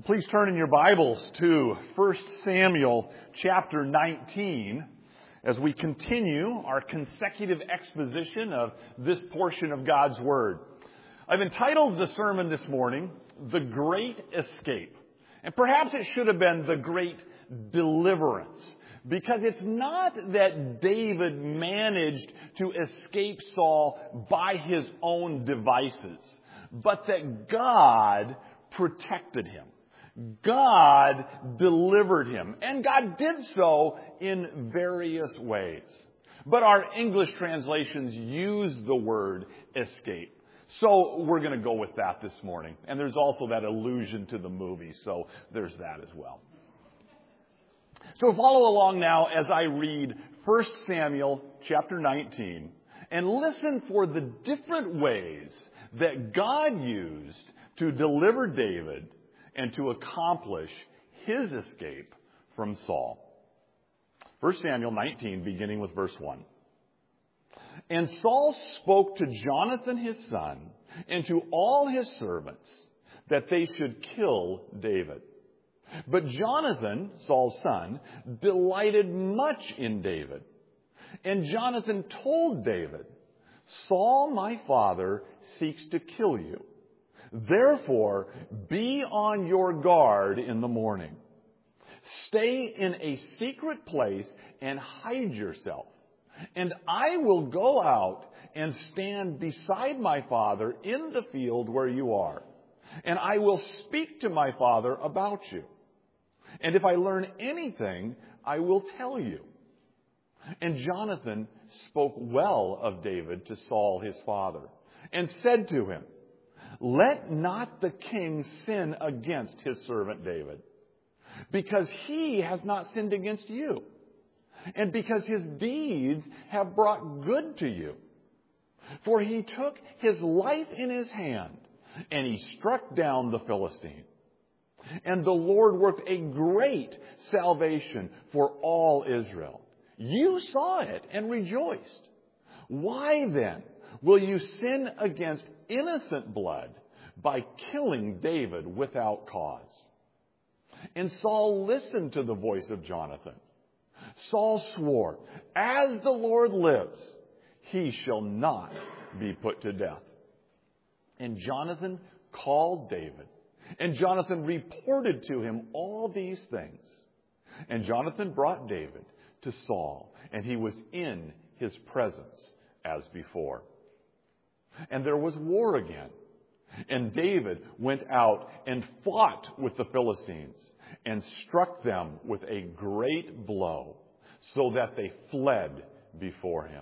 Please turn in your Bibles to 1 Samuel chapter 19 as we continue our consecutive exposition of this portion of God's Word. I've entitled the sermon this morning, The Great Escape. And perhaps it should have been The Great Deliverance, because it's not that David managed to escape Saul by his own devices, but that God protected him. God delivered him, and God did so in various ways. But our English translations use the word escape. So we're going to go with that this morning. And there's also that allusion to the movie, so there's that as well. So follow along now as I read 1 Samuel chapter 19 and listen for the different ways that God used to deliver David and to accomplish his escape from Saul. 1 Samuel 19, beginning with verse 1. And Saul spoke to Jonathan his son and to all his servants that they should kill David. But Jonathan, Saul's son, delighted much in David. And Jonathan told David, Saul, my father, seeks to kill you. Therefore, be on your guard in the morning. Stay in a secret place and hide yourself. And I will go out and stand beside my father in the field where you are. And I will speak to my father about you. And if I learn anything, I will tell you. And Jonathan spoke well of David to Saul his father, and said to him, let not the king sin against his servant David, because he has not sinned against you, and because his deeds have brought good to you. For he took his life in his hand, and he struck down the Philistine. And the Lord worked a great salvation for all Israel. You saw it and rejoiced. Why then will you sin against innocent blood by killing David without cause? And Saul listened to the voice of Jonathan. Saul swore, as the Lord lives, he shall not be put to death. And Jonathan called David, and Jonathan reported to him all these things. And Jonathan brought David to Saul, and he was in his presence as before. And there was war again. And David went out and fought with the Philistines and struck them with a great blow so that they fled before him.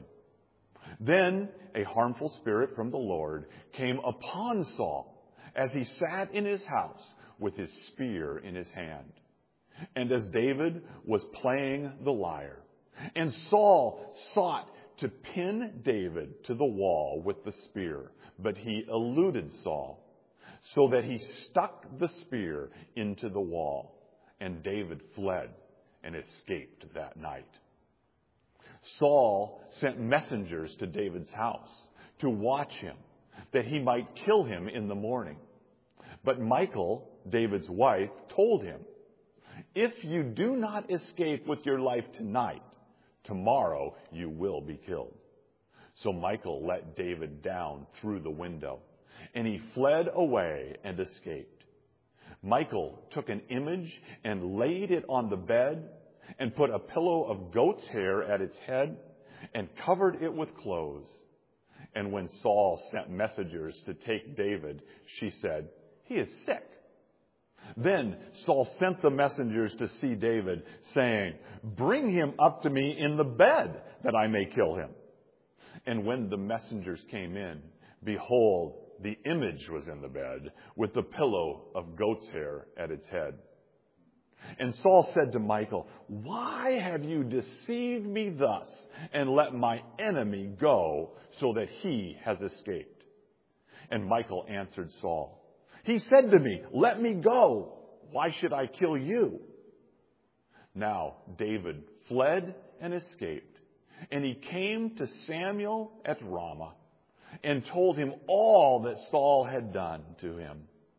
Then a harmful spirit from the Lord came upon Saul as he sat in his house with his spear in his hand. And as David was playing the lyre, and Saul sought to pin David to the wall with the spear, but he eluded Saul, so that he stuck the spear into the wall, and David fled and escaped that night. Saul sent messengers to David's house to watch him, that he might kill him in the morning. But Michal, David's wife, told him, if you do not escape with your life tonight, tomorrow you will be killed. So Michal let David down through the window, and he fled away and escaped. Michal took an image and laid it on the bed, and put a pillow of goat's hair at its head, and covered it with clothes. And when Saul sent messengers to take David, she said, he is sick. Then Saul sent the messengers to see David, saying, bring him up to me in the bed, that I may kill him. And when the messengers came in, behold, the image was in the bed, with the pillow of goat's hair at its head. And Saul said to Michal, why have you deceived me thus, and let my enemy go, so that he has escaped? And Michal answered Saul, he said to me, let me go. Why should I kill you? Now David fled and escaped, and he came to Samuel at Ramah, and told him all that Saul had done to him.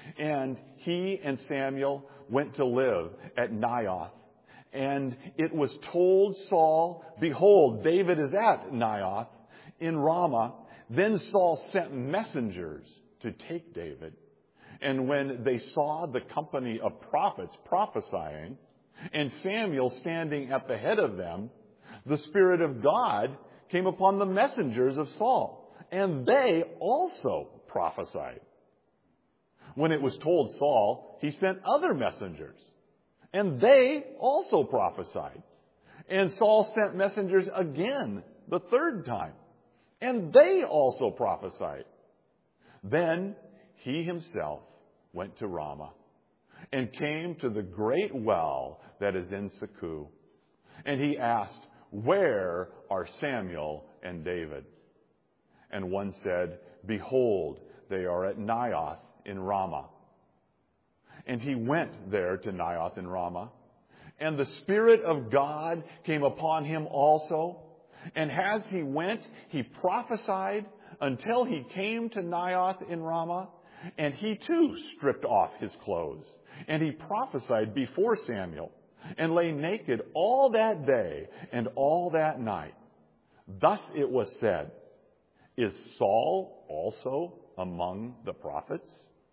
And he and Samuel went to live at Naioth. And it was told Saul, behold, David is at Naioth in Ramah. Then Saul sent messengers to take David. And when they saw the company of prophets prophesying, and Samuel standing at the head of them, the Spirit of God came upon the messengers of Saul, and they also prophesied. When it was told Saul, he sent other messengers, and they also prophesied. And Saul sent messengers again the third time, and they also prophesied. Then he himself went to Ramah and came to the great well that is in Secu. And he asked, where are Samuel and David? And one said, behold, they are at Naioth in Ramah. And he went there to Naioth in Ramah. And the Spirit of God came upon him also. And as he went, he prophesied until he came to Naioth in Ramah. And he too stripped off his clothes. And he prophesied before Samuel, and lay naked all that day and all that night. Thus it was said, is Saul also among the prophets?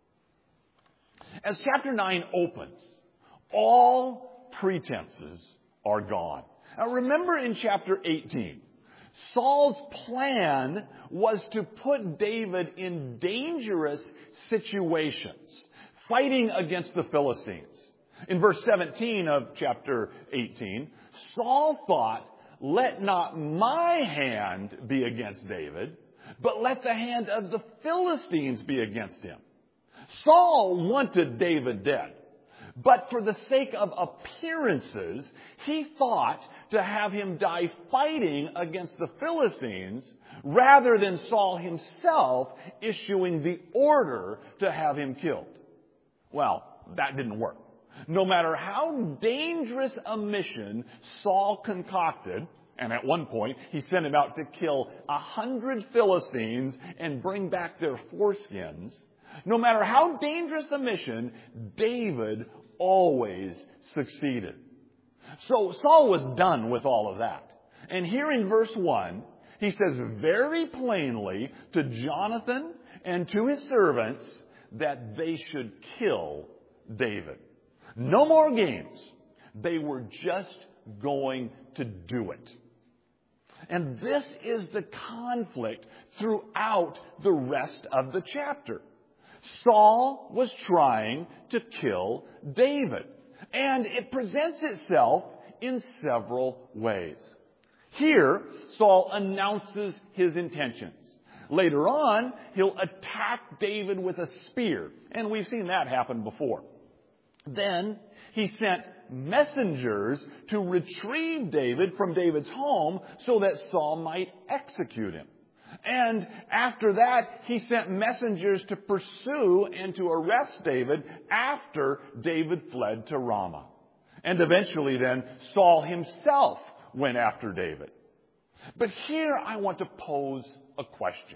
As chapter 9 opens, all pretenses are gone. Now remember in chapter 18, Saul's plan was to put David in dangerous situations, fighting against the Philistines. In verse 17 of chapter 18, Saul thought, let not my hand be against David, but let the hand of the Philistines be against him. Saul wanted David dead, but for the sake of appearances, he thought to have him die fighting against the Philistines rather than Saul himself issuing the order to have him killed. Well, that didn't work. No matter how dangerous a mission Saul concocted, and at one point he sent him out to kill 100 Philistines and bring back their foreskins, no matter how dangerous the mission, David always succeeded. So Saul was done with all of that. And here in verse 1, he says very plainly to Jonathan and to his servants that they should kill David. No more games. They were just going to do it. And this is the conflict throughout the rest of the chapter. Saul was trying to kill David. And it presents itself in several ways. Here, Saul announces his intentions. Later on, he'll attack David with a spear. And we've seen that happen before. Then he sent messengers to retrieve David from David's home so that Saul might execute him. And after that, he sent messengers to pursue and to arrest David after David fled to Ramah. And eventually then, Saul himself went after David. But here I want to pose a question.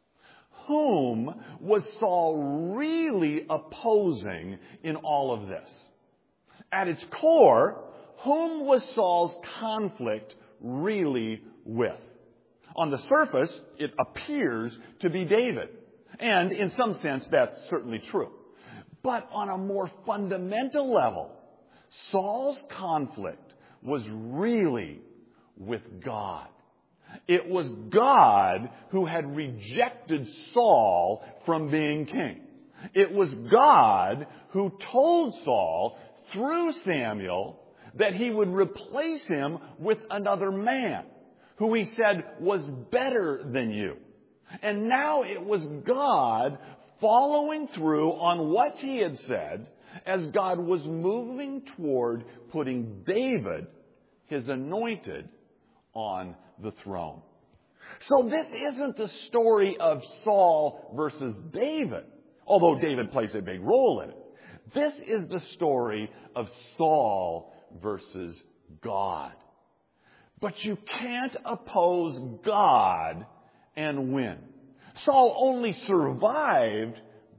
Whom was Saul really opposing in all of this? At its core, whom was Saul's conflict really with? On the surface, it appears to be David. And in some sense, that's certainly true. But on a more fundamental level, Saul's conflict was really with God. It was God who had rejected Saul from being king. It was God who told Saul through Samuel that he would replace him with another man who he said was better than you. And now it was God following through on what he had said as God was moving toward putting David, his anointed, on the throne. So this isn't the story of Saul versus David, although David plays a big role in it. This is the story of Saul versus God. But you can't oppose God and win. Saul only survived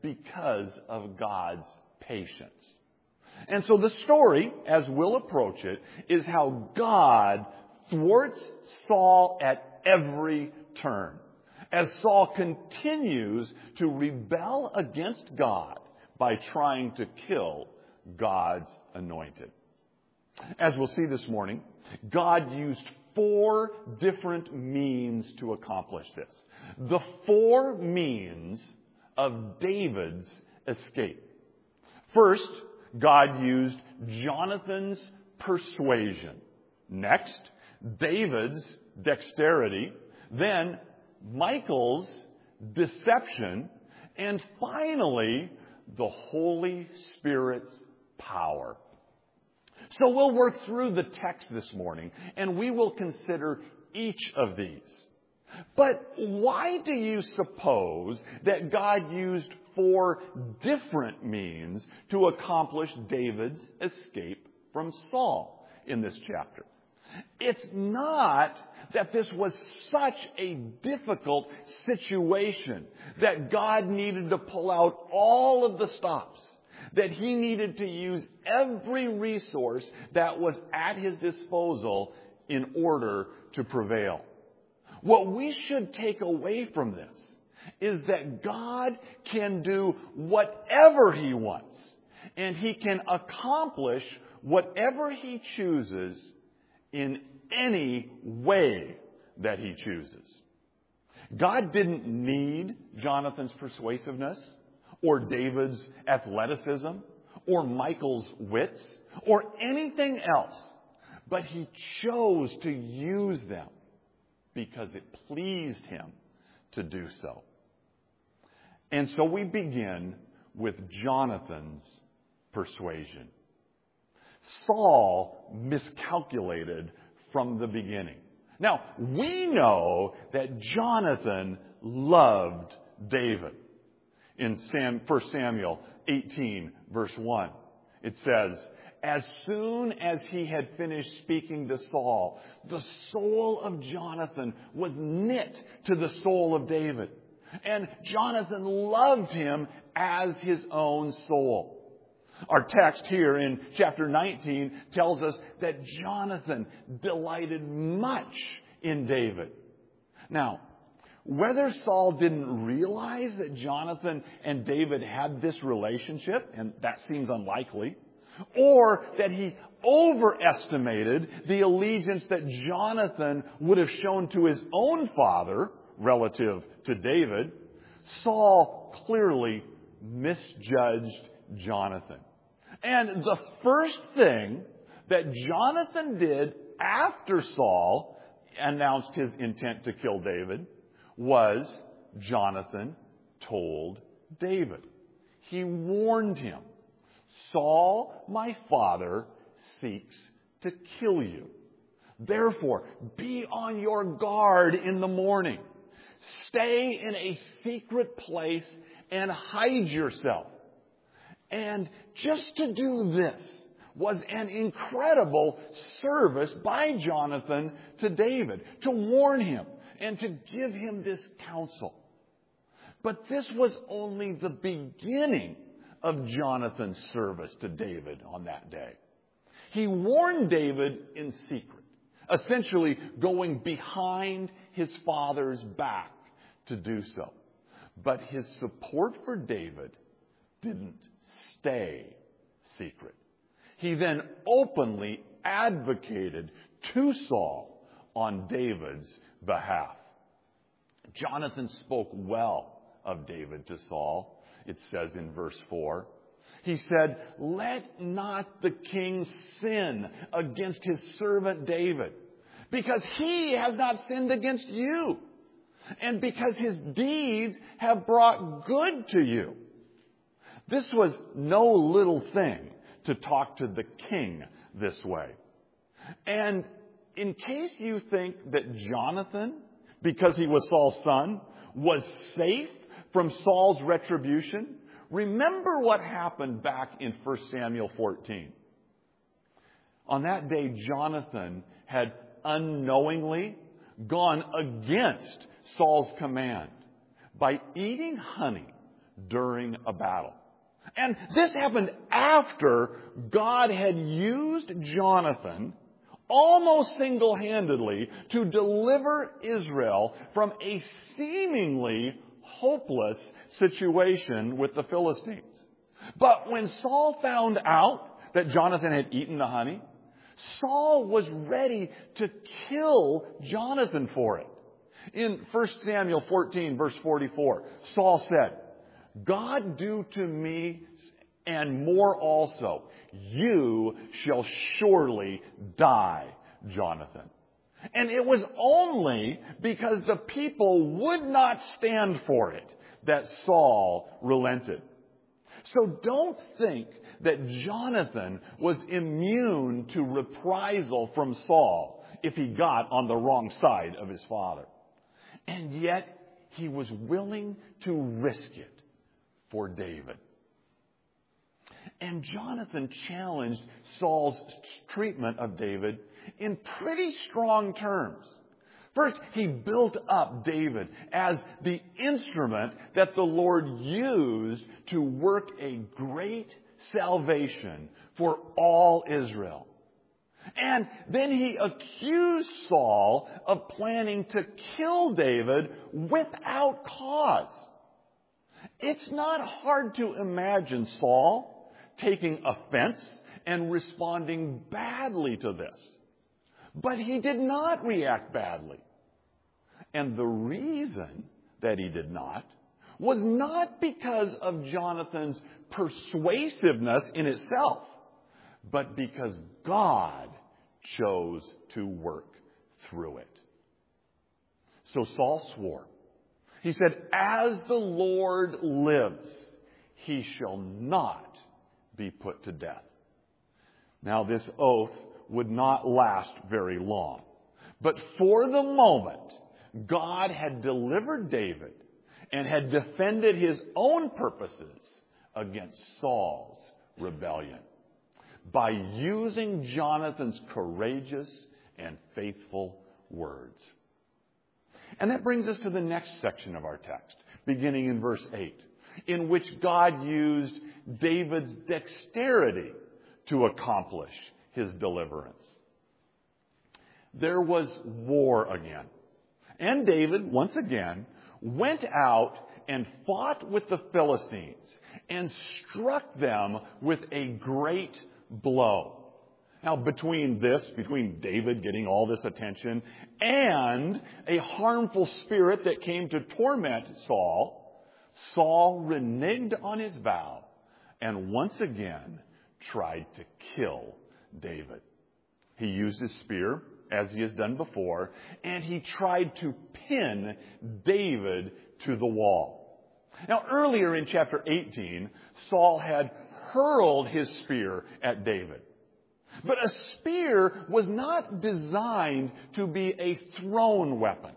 because of God's patience. And so the story, as we'll approach it, is how God thwarts Saul at every turn, as Saul continues to rebel against God by trying to kill God's anointed. As we'll see this morning, God used 4 different means to accomplish this. The 4 means of David's escape. First, God used Jonathan's persuasion. Next, David's dexterity. Then, Michal's deception. And finally, the Holy Spirit's power. So we'll work through the text this morning, and we will consider each of these. But why do you suppose that God used 4 different means to accomplish David's escape from Saul in this chapter? It's not that this was such a difficult situation that God needed to pull out all of the stops, that he needed to use every resource that was at his disposal in order to prevail. What we should take away from this is that God can do whatever he wants, and he can accomplish whatever he chooses in any way that he chooses. God didn't need Jonathan's persuasiveness, or David's athleticism, or Michal's wits, or anything else. But he chose to use them because it pleased him to do so. And so we begin with Jonathan's persuasion. Saul miscalculated from the beginning. Now, we know that Jonathan loved David. In 1 Samuel 18, verse 1, it says, "As soon as he had finished speaking to Saul, the soul of Jonathan was knit to the soul of David. And Jonathan loved him as his own soul." Our text here in chapter 19 tells us that Jonathan delighted much in David. Now, whether Saul didn't realize that Jonathan and David had this relationship, and that seems unlikely, or that he overestimated the allegiance that Jonathan would have shown to his own father relative to David, Saul clearly misjudged Jonathan. And the first thing that Jonathan did after Saul announced his intent to kill David was Jonathan told David. He warned him, "Saul, my father, seeks to kill you. Therefore, be on your guard in the morning. Stay in a secret place and hide yourself." And just to do this was an incredible service by Jonathan to David, to warn him and to give him this counsel. But this was only the beginning of Jonathan's service to David on that day. He warned David in secret, essentially going behind his father's back to do so. But his support for David didn't stay secret. He then openly advocated to Saul on David's behalf. Jonathan spoke well of David to Saul, it says in verse 4. He said, "Let not the king sin against his servant David, because he has not sinned against you, and because his deeds have brought good to you." This was no little thing to talk to the king this way. And in case you think that Jonathan, because he was Saul's son, was safe from Saul's retribution, remember what happened back in 1 Samuel 14. On that day, Jonathan had unknowingly gone against Saul's command by eating honey during a battle. And this happened after God had used Jonathan almost single-handedly to deliver Israel from a seemingly hopeless situation with the Philistines. But when Saul found out that Jonathan had eaten the honey, Saul was ready to kill Jonathan for it. In 1 Samuel 14, verse 44, Saul said, God do to me and more also. You shall surely die, Jonathan. And it was only because the people would not stand for it that Saul relented. So don't think that Jonathan was immune to reprisal from Saul if he got on the wrong side of his father. And yet he was willing to risk it for David. And Jonathan challenged Saul's treatment of David in pretty strong terms. First, he built up David as the instrument that the Lord used to work a great salvation for all Israel. And then he accused Saul of planning to kill David without cause. It's not hard to imagine Saul taking offense and responding badly to this. But he did not react badly. And the reason that he did not was not because of Jonathan's persuasiveness in itself, but because God chose to work through it. So Saul swore. He said, as the Lord lives, he shall not be put to death. Now this oath would not last very long. But for the moment, God had delivered David and had defended his own purposes against Saul's rebellion by using Jonathan's courageous and faithful words. And that brings us to the next section of our text, beginning in verse 8, in which God used David's dexterity to accomplish his deliverance. There was war again. And David, once again, went out and fought with the Philistines and struck them with a great blow. Now, between David getting all this attention and a harmful spirit that came to torment Saul, Saul reneged on his vow and once again tried to kill David. He used his spear, as he has done before, and he tried to pin David to the wall. Now, earlier in chapter 18, Saul had hurled his spear at David. But a spear was not designed to be a thrown weapon.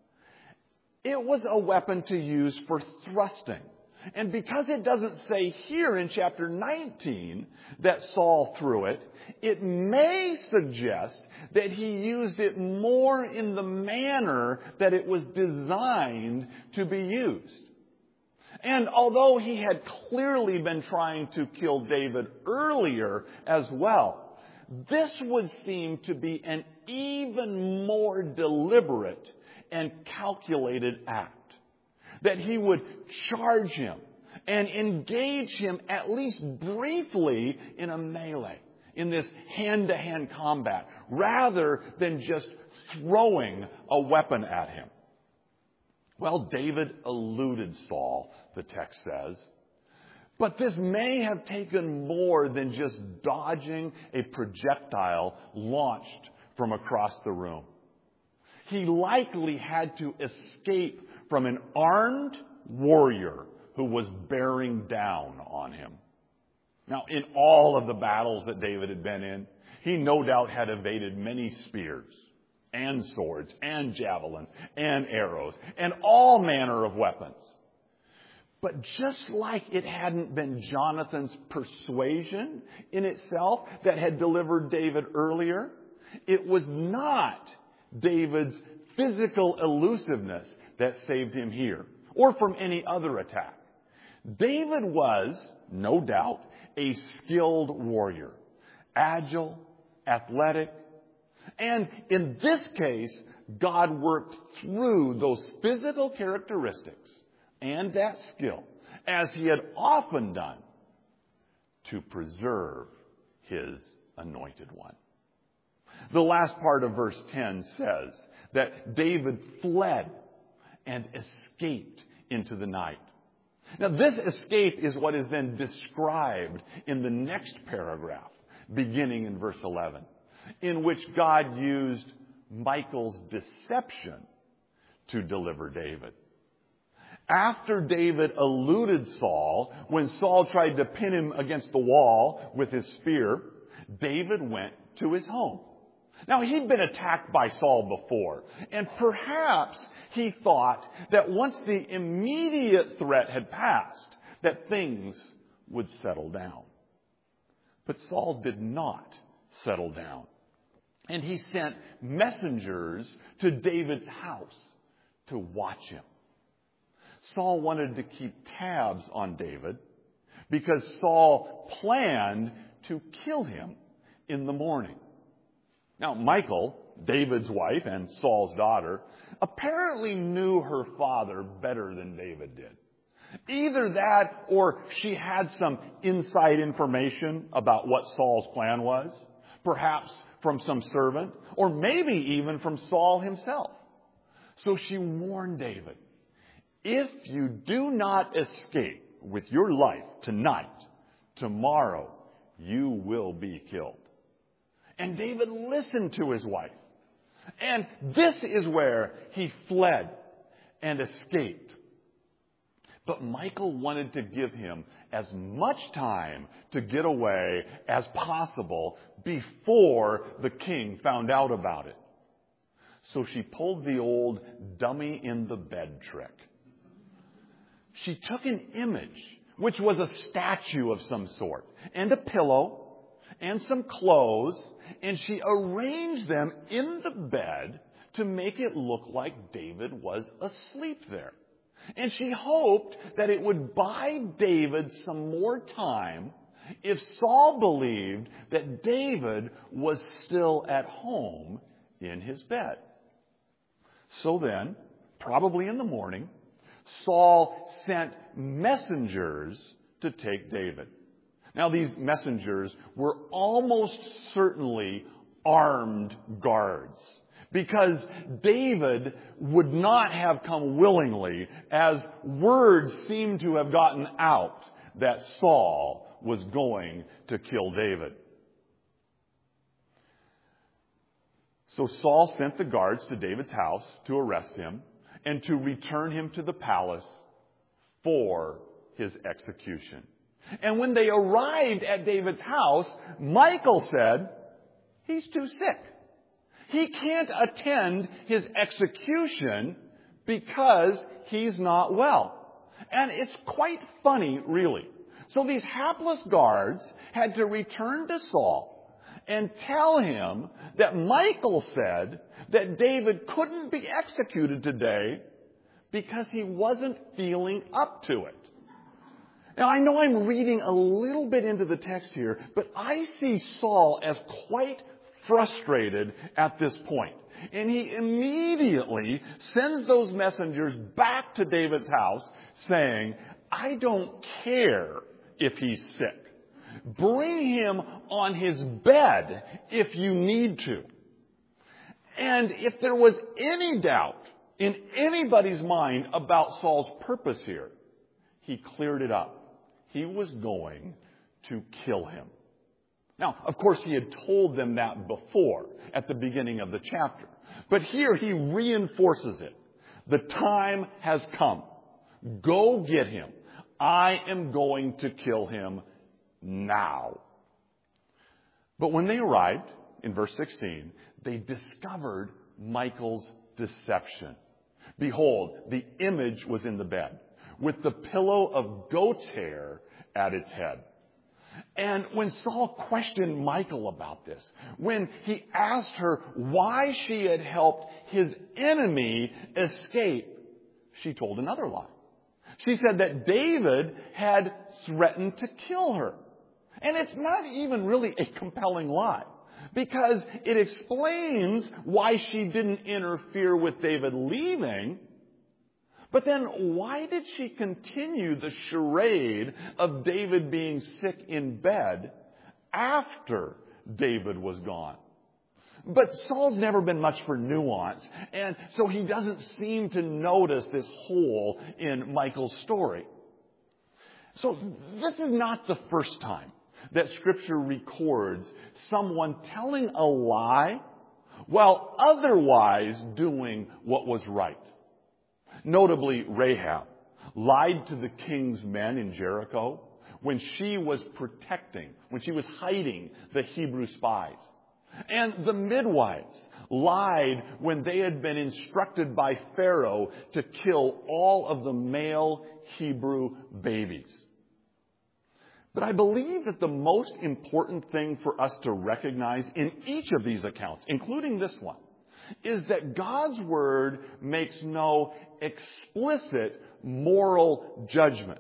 It was a weapon to use for thrusting. And because it doesn't say here in chapter 19 that Saul threw it, it may suggest that he used it more in the manner that it was designed to be used. And although he had clearly been trying to kill David earlier as well, this would seem to be an even more deliberate and calculated act. That he would charge him and engage him at least briefly in a melee, in this hand-to-hand combat, rather than just throwing a weapon at him. Well, David eluded Saul, the text says. But this may have taken more than just dodging a projectile launched from across the room. He likely had to escape from an armed warrior who was bearing down on him. Now, in all of the battles that David had been in, he no doubt had evaded many spears and swords and javelins and arrows and all manner of weapons. But just like it hadn't been Jonathan's persuasion in itself that had delivered David earlier, it was not David's physical elusiveness that saved him here, or from any other attack. David was, no doubt, a skilled warrior, agile, athletic, and in this case, God worked through those physical characteristics and that skill, as he had often done, to preserve his anointed one. The last part of verse 10 says that David fled and escaped into the night. Now, this escape is what is then described in the next paragraph, beginning in verse 11, in which God used Michal's deception to deliver David. After David eluded Saul, when Saul tried to pin him against the wall with his spear, David went to his home. Now, he'd been attacked by Saul before, and perhaps he thought that once the immediate threat had passed, that things would settle down. But Saul did not settle down. And he sent messengers to David's house to watch him. Saul wanted to keep tabs on David because Saul planned to kill him in the morning. Now, Michal, David's wife and Saul's daughter, apparently knew her father better than David did. Either that or she had some inside information about what Saul's plan was, perhaps from some servant, or maybe even from Saul himself. So she warned David, if you do not escape with your life tonight, tomorrow you will be killed. And David listened to his wife. And this is where he fled and escaped. But Michal wanted to give him as much time to get away as possible before the king found out about it. So she pulled the old dummy in the bed trick. She took an image, which was a statue of some sort, and a pillow, and some clothes, and she arranged them in the bed to make it look like David was asleep there. And she hoped that it would buy David some more time if Saul believed that David was still at home in his bed. So then, probably in the morning, Saul sent messengers to take David. Now, these messengers were almost certainly armed guards, because David would not have come willingly, as word seemed to have gotten out that Saul was going to kill David. So Saul sent the guards to David's house to arrest him and to return him to the palace for his execution. And when they arrived at David's house, Michal said, he's too sick. He can't attend his execution because he's not well. And it's quite funny, really. So these hapless guards had to return to Saul and tell him that Michal said that David couldn't be executed today because he wasn't feeling up to it. Now, I know I'm reading a little bit into the text here, but I see Saul as quite frustrated at this point. And he immediately sends those messengers back to David's house saying, I don't care if he's sick. Bring him on his bed if you need to. And if there was any doubt in anybody's mind about Saul's purpose here, he cleared it up. He was going to kill him. Now, of course, he had told them that before, at the beginning of the chapter. But here he reinforces it. The time has come. Go get him. I am going to kill him now. But when they arrived, in verse 16, they discovered Michal's deception. Behold, the image was in the bed, with the pillow of goat's hair at its head. And when Saul questioned Michal about this, when he asked her why she had helped his enemy escape, she told another lie. She said that David had threatened to kill her. And it's not even really a compelling lie, because it explains why she didn't interfere with David leaving. But then why did she continue the charade of David being sick in bed after David was gone? But Saul's never been much for nuance, and so he doesn't seem to notice this hole in Michal's story. So this is not the first time that Scripture records someone telling a lie while otherwise doing what was right. Notably, Rahab lied to the king's men in Jericho when she was hiding the Hebrew spies. And the midwives lied when they had been instructed by Pharaoh to kill all of the male Hebrew babies. But I believe that the most important thing for us to recognize in each of these accounts, including this one, is that God's Word makes no explicit moral judgment.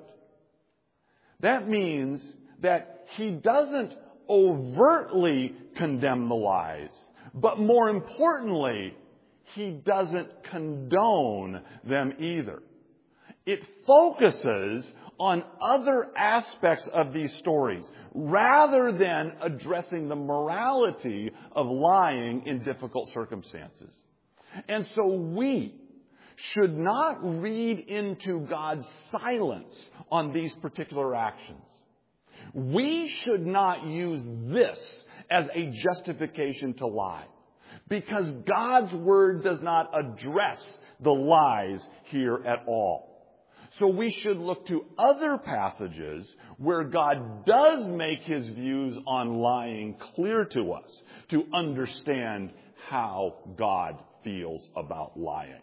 That means that He doesn't overtly condemn the lies, but more importantly, He doesn't condone them either. It focuses on other aspects of these stories rather than addressing the morality of lying in difficult circumstances. And so we should not read into God's silence on these particular actions. We should not use this as a justification to lie, because God's Word does not address the lies here at all. So we should look to other passages where God does make His views on lying clear to us to understand how God feels about lying.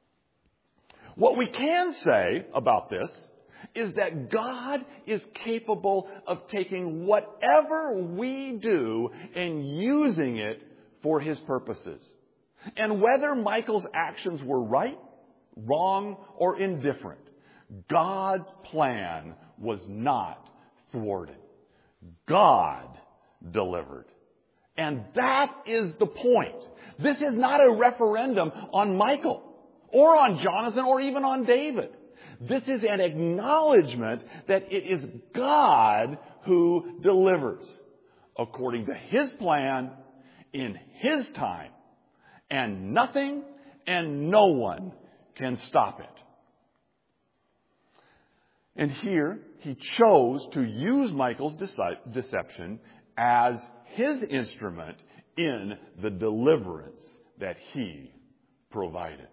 What we can say about this is that God is capable of taking whatever we do and using it for His purposes. And whether Michal's actions were right, wrong, or indifferent, God's plan was not thwarted. God delivered. And that is the point. This is not a referendum on Michal or on Jonathan or even on David. This is an acknowledgement that it is God who delivers according to His plan in His time, and nothing and no one can stop it. And here, He chose to use Michal's deception as His instrument in the deliverance that He provided.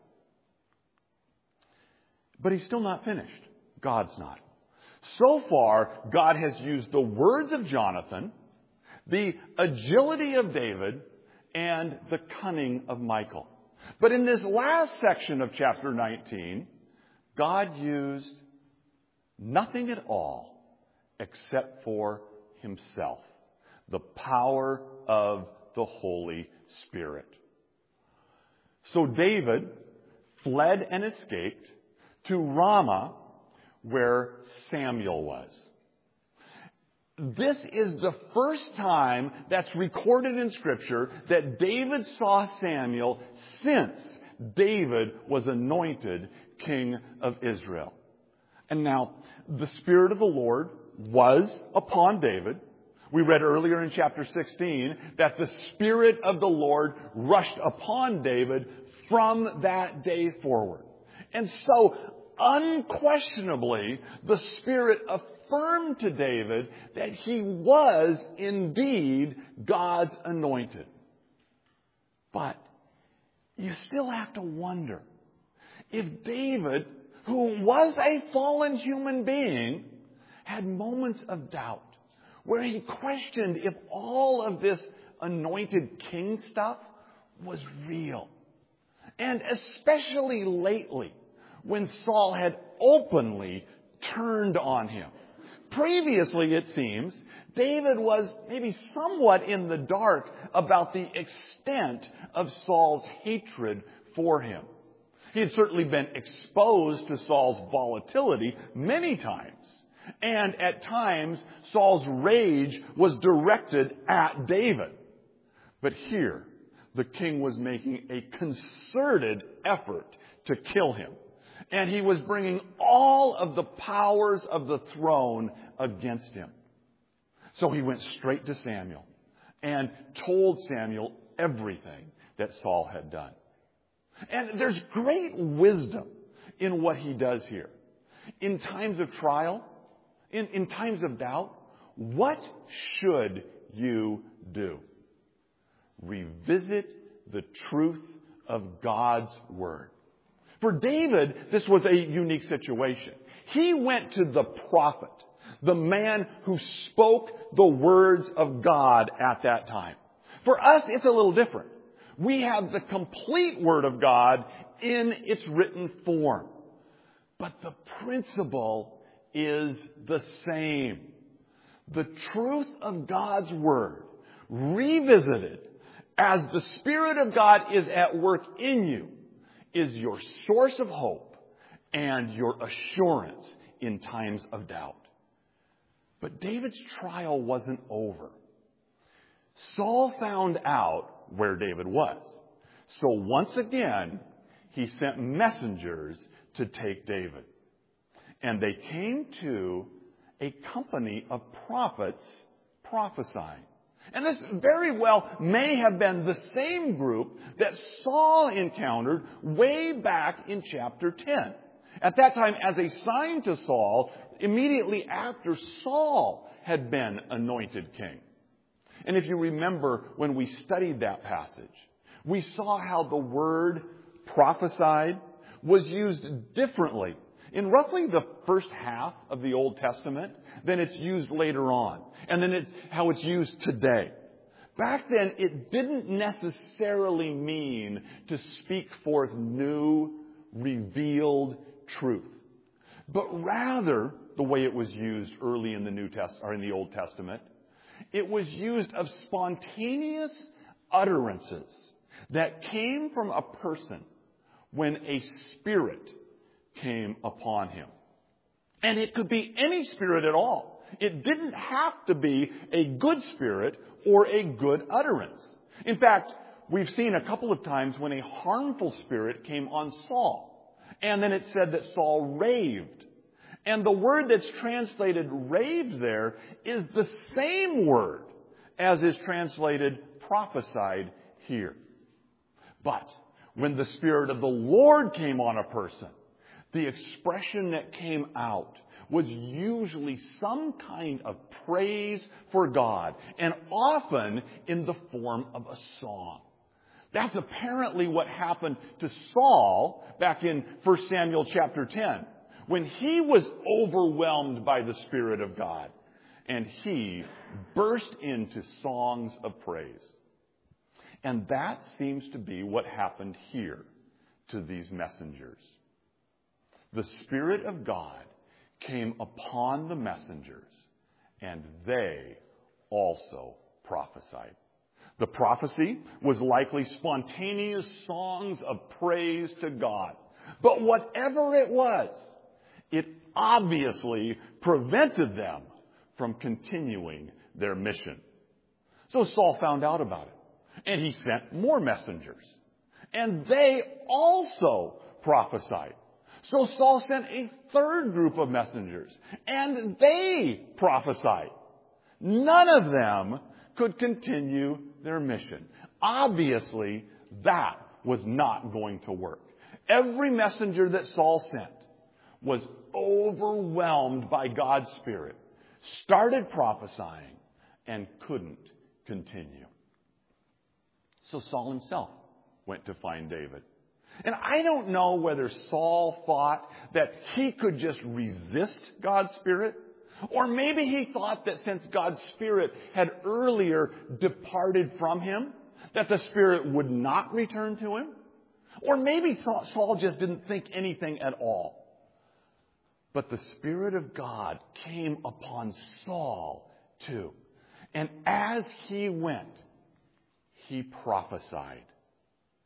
But He's still not finished. God's not. So far, God has used the words of Jonathan, the agility of David, and the cunning of Michal. But in this last section of chapter 19, God used nothing at all except for Himself, the power of the Holy Spirit. So David fled and escaped to Ramah, where Samuel was. This is the first time that's recorded in Scripture that David saw Samuel since David was anointed king of Israel. And now, the Spirit of the Lord was upon David. We read earlier in chapter 16 that the Spirit of the Lord rushed upon David from that day forward. And so, unquestionably, the Spirit affirmed to David that he was indeed God's anointed. But you still have to wonder if David, who was a fallen human being, had moments of doubt where he questioned if all of this anointed king stuff was real. And especially lately, when Saul had openly turned on him. Previously, it seems, David was maybe somewhat in the dark about the extent of Saul's hatred for him. He had certainly been exposed to Saul's volatility many times. And at times, Saul's rage was directed at David. But here, the king was making a concerted effort to kill him. And he was bringing all of the powers of the throne against him. So he went straight to Samuel and told Samuel everything that Saul had done. And there's great wisdom in what he does here. In times of trial, in times of doubt, what should you do? Revisit the truth of God's Word. For David, this was a unique situation. He went to the prophet, the man who spoke the words of God at that time. For us, it's a little different. We have the complete Word of God in its written form. But the principle is the same. The truth of God's Word, revisited as the Spirit of God is at work in you, is your source of hope and your assurance in times of doubt. But David's trial wasn't over. Saul found out where David was. So once again, he sent messengers to take David. And they came to a company of prophets prophesying. And this very well may have been the same group that Saul encountered way back in chapter 10. At that time, as a sign to Saul, immediately after Saul had been anointed king. And if you remember when we studied that passage, we saw how the word prophesied was used differently in roughly the first half of the Old Testament than it's used later on. And then it's how it's used today. Back then, it didn't necessarily mean to speak forth new, revealed truth. But rather, the way it was used early in the in the Old Testament, it was used of spontaneous utterances that came from a person when a spirit came upon him. And it could be any spirit at all. It didn't have to be a good spirit or a good utterance. In fact, we've seen a couple of times when a harmful spirit came on Saul. And then it said that Saul raved. And the word that's translated raved there is the same word as is translated prophesied here. But when the Spirit of the Lord came on a person, the expression that came out was usually some kind of praise for God, and often in the form of a song. That's apparently what happened to Saul back in 1 Samuel chapter 10, when he was overwhelmed by the Spirit of God, and he burst into songs of praise. And that seems to be what happened here to these messengers. The Spirit of God came upon the messengers, and they also prophesied. The prophecy was likely spontaneous songs of praise to God. But whatever it was, it obviously prevented them from continuing their mission. So Saul found out about it, and he sent more messengers. And they also prophesied. So Saul sent a third group of messengers, and they prophesied. None of them could continue their mission. Obviously, that was not going to work. Every messenger that Saul sent was overwhelmed by God's Spirit, started prophesying, and couldn't continue. So Saul himself went to find David. And I don't know whether Saul thought that he could just resist God's Spirit, or maybe he thought that since God's Spirit had earlier departed from him, that the Spirit would not return to him. Or maybe Saul just didn't think anything at all. But the Spirit of God came upon Saul too. And as he went, he prophesied.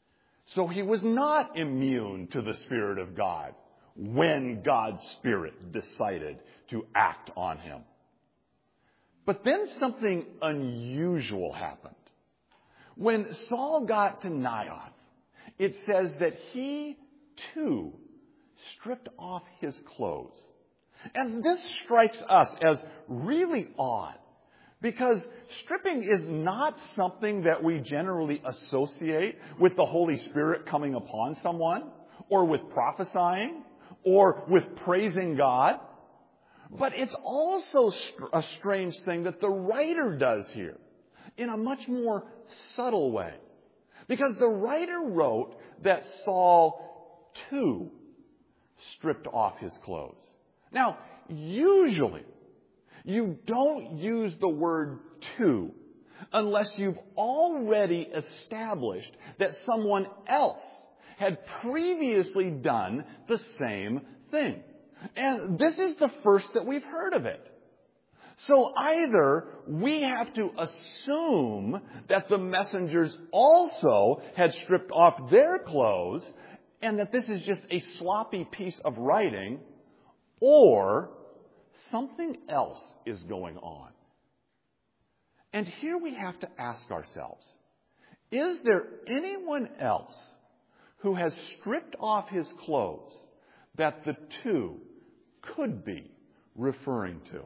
So he was not immune to the Spirit of God when God's Spirit decided to act on him. But then something unusual happened. When Saul got to Naioth, it says that he too stripped off his clothes. And this strikes us as really odd, because stripping is not something that we generally associate with the Holy Spirit coming upon someone, or with prophesying, or with praising God. But it's also a strange thing that the writer does here in a much more subtle way. Because the writer wrote that Saul too stripped off his clothes. Now, usually, you don't use the word to unless you've already established that someone else had previously done the same thing. And this is the first that we've heard of it. So either we have to assume that the messengers also had stripped off their clothes and that this is just a sloppy piece of writing, or something else is going on. And here we have to ask ourselves, is there anyone else who has stripped off his clothes that the two could be referring to?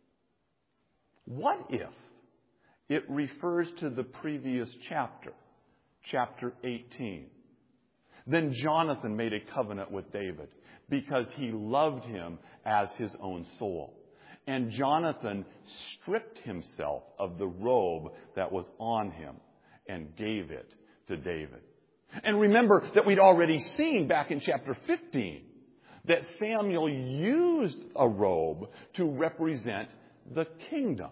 What if it refers to the previous chapter, chapter 18? Then Jonathan made a covenant with David because he loved him as his own soul. And Jonathan stripped himself of the robe that was on him and gave it to David. And remember that we'd already seen back in chapter 15 that Samuel used a robe to represent the kingdom.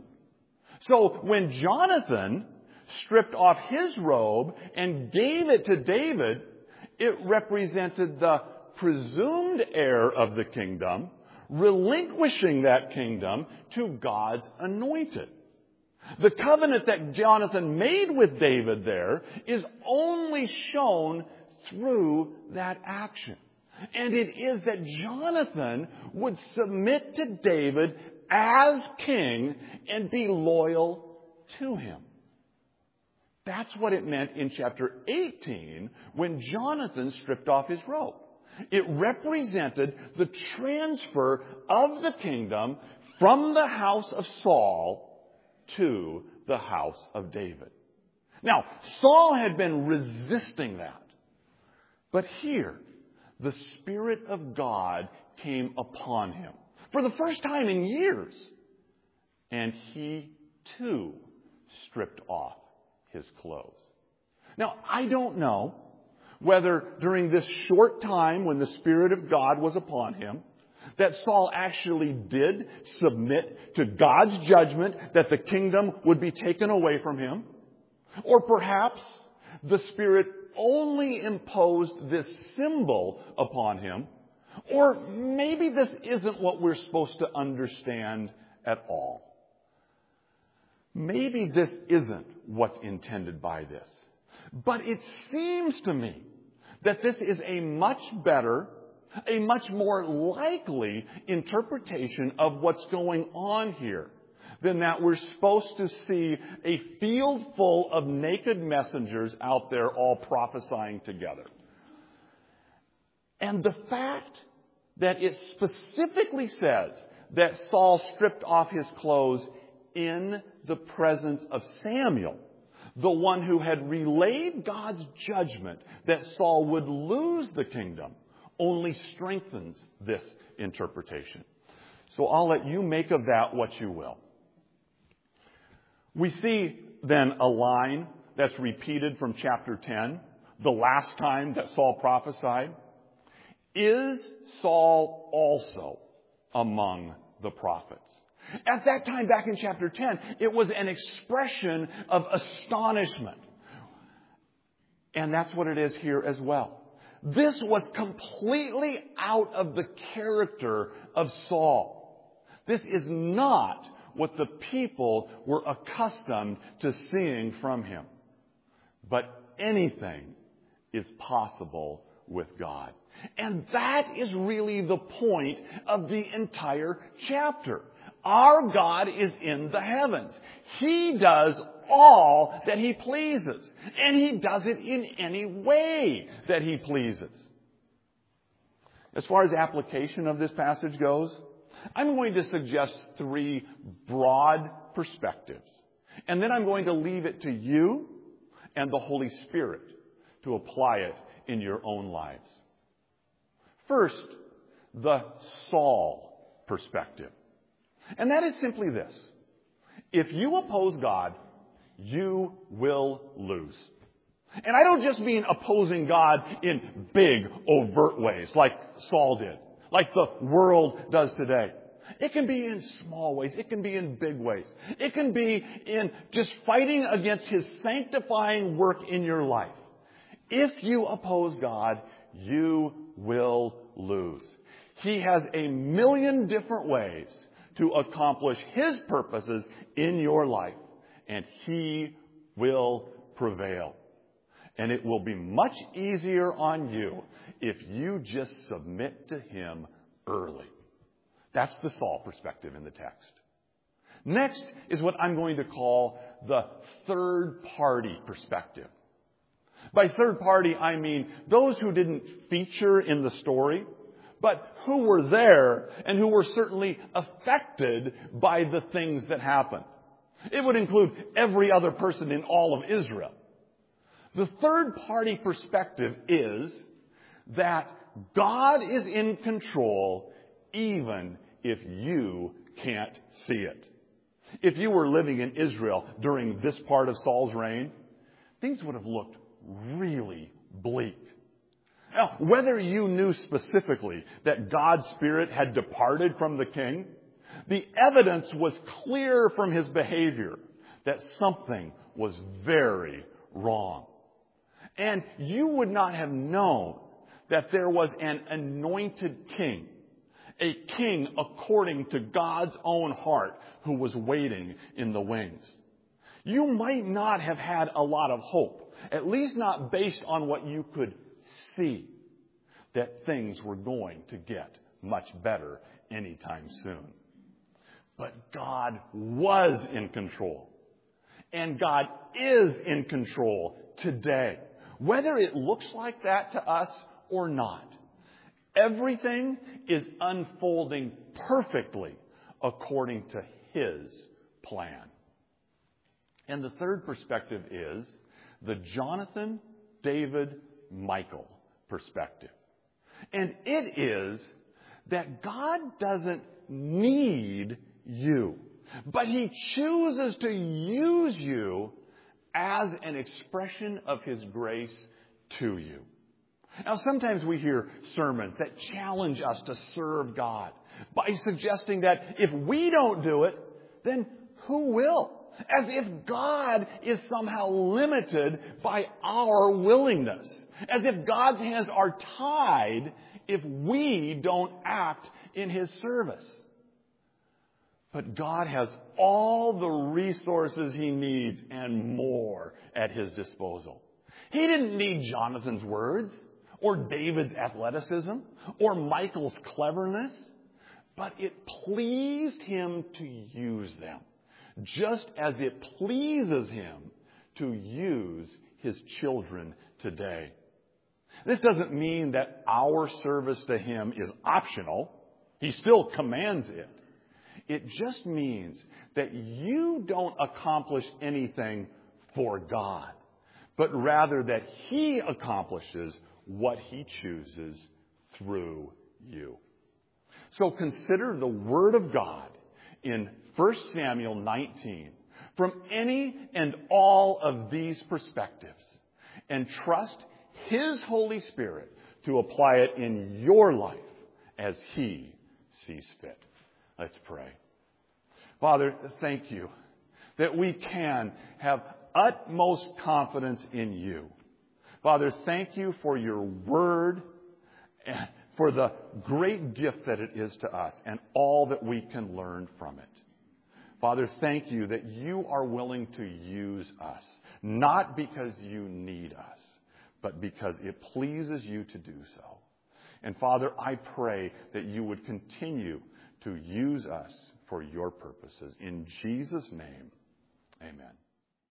So when Jonathan stripped off his robe and gave it to David, it represented the presumed heir of the kingdom, relinquishing that kingdom to God's anointed. The covenant that Jonathan made with David there is only shown through that action. And it is that Jonathan would submit to David as king and be loyal to him. That's what it meant in chapter 18 when Jonathan stripped off his robe. It represented the transfer of the kingdom from the house of Saul to the house of David. Now, Saul had been resisting that. But here, the Spirit of God came upon him for the first time in years. And he, too, stripped off his clothes. Now, I don't know whether during this short time when the Spirit of God was upon him, that Saul actually did submit to God's judgment that the kingdom would be taken away from him. Or perhaps the Spirit only imposed this symbol upon him. Or maybe this isn't what we're supposed to understand at all. Maybe this isn't what's intended by this. But it seems to me that this is a much better, a much more likely interpretation of what's going on here than that we're supposed to see a field full of naked messengers out there all prophesying together. And the fact that it specifically says that Saul stripped off his clothes in the presence of Samuel, the one who had relayed God's judgment that Saul would lose the kingdom, only strengthens this interpretation. So I'll let you make of that what you will. We see then a line that's repeated from chapter 10, the last time that Saul prophesied. Is Saul also among the prophets? At that time, back in chapter 10, it was an expression of astonishment. And that's what it is here as well. This was completely out of the character of Saul. This is not what the people were accustomed to seeing from him. But anything is possible with God. And that is really the point of the entire chapter. Our God is in the heavens. He does all that He pleases. And He does it in any way that He pleases. As far as application of this passage goes, I'm going to suggest 3 broad perspectives. And then I'm going to leave it to you and the Holy Spirit to apply it in your own lives. First, the Saul perspective. And that is simply this. If you oppose God, you will lose. And I don't just mean opposing God in big, overt ways like Saul did, like the world does today. It can be in small ways. It can be in big ways. It can be in just fighting against His sanctifying work in your life. If you oppose God, you will lose. He has a million different ways to accomplish His purposes in your life, and He will prevail. And it will be much easier on you if you just submit to Him early. That's the Saul perspective in the text. Next is what I'm going to call the third-party perspective. By third party, I mean those who didn't feature in the story, but who were there and who were certainly affected by the things that happened. It would include every other person in all of Israel. The third-party perspective is that God is in control even if you can't see it. If you were living in Israel during this part of Saul's reign, things would have looked really bleak. Now, whether you knew specifically that God's Spirit had departed from the king, the evidence was clear from his behavior that something was very wrong. And you would not have known that there was an anointed king, a king according to God's own heart, who was waiting in the wings. You might not have had a lot of hope, at least not based on what you could see, that things were going to get much better anytime soon. But God was in control. And God is in control today. Whether it looks like that to us or not, everything is unfolding perfectly according to His plan. And the third perspective is the Jonathan, David, Michal perspective. And it is that God doesn't need you, but He chooses to use you as an expression of His grace to you. Now, sometimes we hear sermons that challenge us to serve God by suggesting that if we don't do it, then who will? As if God is somehow limited by our willingness. As if God's hands are tied if we don't act in His service. But God has all the resources He needs and more at His disposal. He didn't need Jonathan's words, or David's athleticism, or Michal's cleverness, but it pleased Him to use them, just as it pleases Him to use His children today. This doesn't mean that our service to Him is optional. He still commands it. It just means that you don't accomplish anything for God, but rather that He accomplishes what He chooses through you. So consider the Word of God in 1 Samuel 19 from any and all of these perspectives, and trust His Holy Spirit to apply it in your life as He sees fit. Let's pray. Father, thank You that we can have utmost confidence in You. Father, thank You for Your Word and for the great gift that it is to us and all that we can learn from it. Father, thank You that You are willing to use us, not because You need us, but because it pleases you to do so. And Father, I pray that you would continue to use us for your purposes. In Jesus' name, amen.